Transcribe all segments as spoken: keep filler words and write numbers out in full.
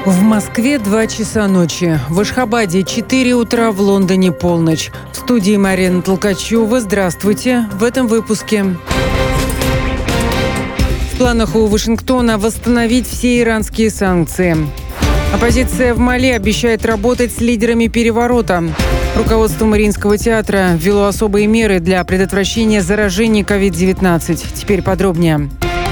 В Москве два часа ночи, в Ашхабаде четыре утра, в Лондоне полночь. В студии Марина Толкачева. Здравствуйте. В этом выпуске. В планах у Вашингтона восстановить все иранские санкции. Оппозиция в Мали обещает работать с лидерами переворота. Руководство Мариинского театра ввело особые меры для предотвращения заражения ковид девятнадцать. Теперь подробнее.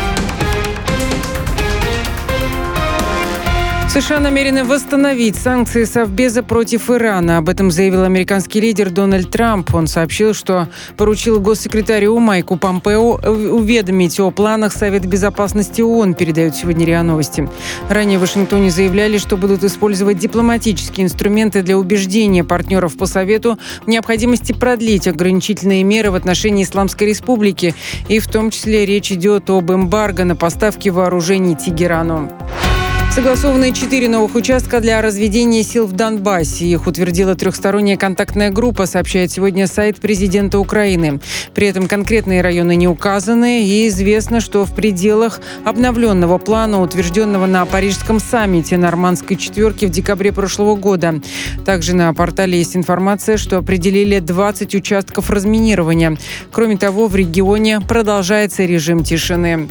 США намерены восстановить санкции Совбеза против Ирана. Об этом заявил американский лидер Дональд Трамп. Он сообщил, что поручил госсекретарю Майку Помпео уведомить о планах Совета безопасности ООН, передают сегодня РИА Новости. Ранее в Вашингтоне заявляли, что будут использовать дипломатические инструменты для убеждения партнеров по Совету в необходимости продлить ограничительные меры в отношении Исламской Республики. И в том числе речь идет об эмбарго на поставки вооружений Тегерану. Согласованы четыре новых участка для разведения сил в Донбассе. Их утвердила трехсторонняя контактная группа, сообщает сегодня сайт президента Украины. При этом конкретные районы не указаны, и известно, что в пределах обновленного плана, утвержденного на Парижском саммите Нормандской четверки в декабре прошлого года. Также на портале есть информация, что определили двадцать участков разминирования. Кроме того, в регионе продолжается режим тишины.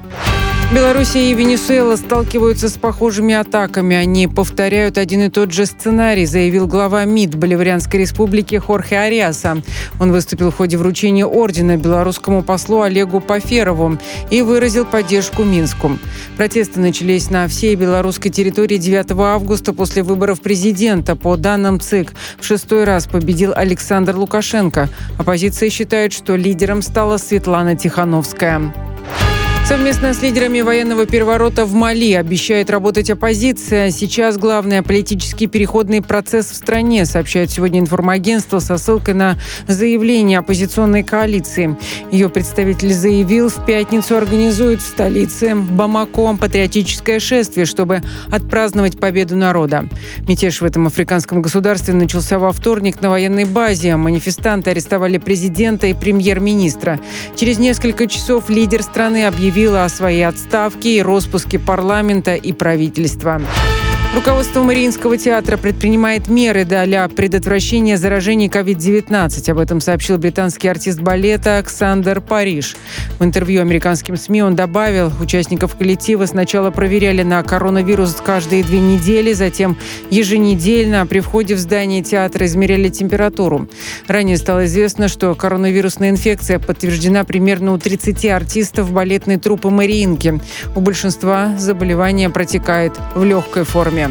Белоруссия и Венесуэла сталкиваются с похожими атаками. Они повторяют один и тот же сценарий, заявил глава МИД Боливарианской республики Хорхе Ариаса. Он выступил в ходе вручения ордена белорусскому послу Олегу Паферову и выразил поддержку Минску. Протесты начались на всей белорусской территории девятого августа после выборов президента. По данным ЦИК, в шестой раз победил Александр Лукашенко. Оппозиция считает, что лидером стала Светлана Тихановская. Совместно с лидерами военного переворота в Мали обещает работать оппозиция. Сейчас главный политический переходный процесс в стране, сообщает сегодня информагентство со ссылкой на заявление оппозиционной коалиции. Ее представитель заявил, в пятницу организует в столице Бамако патриотическое шествие, чтобы отпраздновать победу народа. Мятеж в этом африканском государстве начался во вторник на военной базе. Манифестанты арестовали президента и премьер-министра. Через несколько часов лидер страны объявил о своей отставке и распуске парламента и правительства. Руководство Мариинского театра предпринимает меры для предотвращения заражения ковид девятнадцать. Об этом сообщил британский артист балета Оксандр Париж. В интервью американским СМИ он добавил, участников коллектива сначала проверяли на коронавирус каждые две недели, затем еженедельно при входе в здание театра измеряли температуру. Ранее стало известно, что коронавирусная инфекция подтверждена примерно у тридцати артистов балетной труппы Мариинки. У большинства заболевание протекает в легкой форме.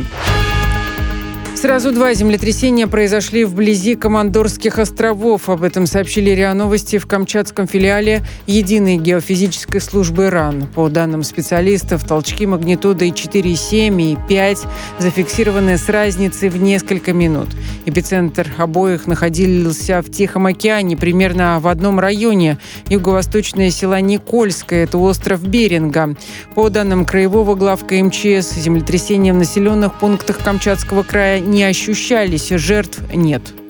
Сразу два землетрясения произошли вблизи Командорских островов. Об этом сообщили РИА Новости в камчатском филиале Единой геофизической службы РАН. По данным специалистов, толчки магнитудой четыре и семь и пять зафиксированы с разницей в несколько минут. Эпицентр обоих находился в Тихом океане, примерно в одном районе. Юго-восточное село Никольское – это остров Беринга. По данным краевого главка МЧС, землетрясения в населенных пунктах Камчатского края не ощущались, жертв нет.